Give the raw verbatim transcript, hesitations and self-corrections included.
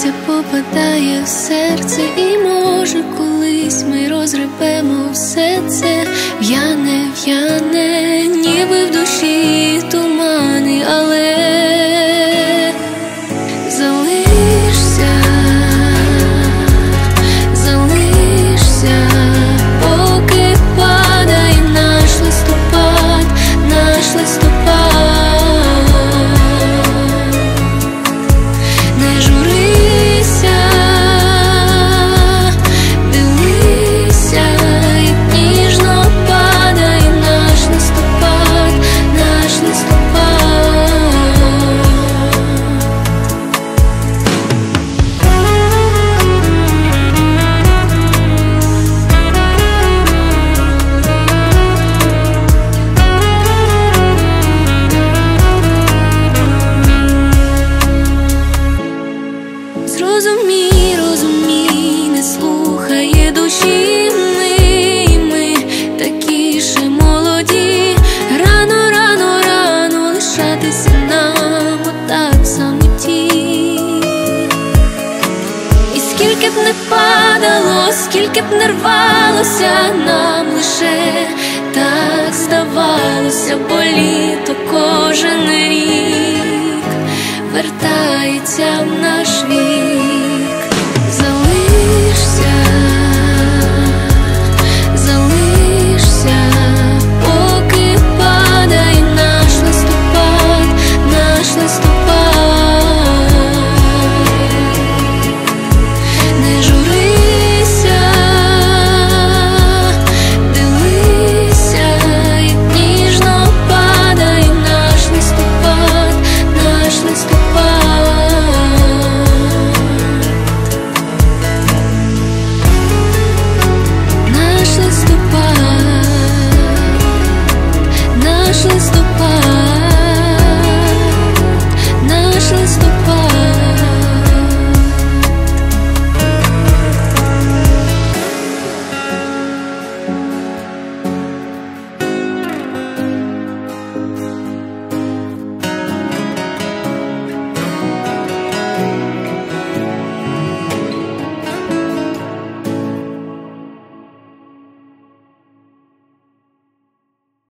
щастя попадає в серце, і може колись ми розгребемо все це. В'яне, в'яне, ніби в душі тумани, але залишся, залишся, поки падає наш листопад, наш листопад. Не журися, дивися, як ніжно падає наш листопад, наш листопад. Зрозумій, розумій, не слухає душі. Ми, ми такі ще молоді. Рано, рано, рано лишатися нам отак в самоті. І скільки б не падало, скільки б не рвалося, нам лише так здавалося, бо літо кожен рік вертається в нас.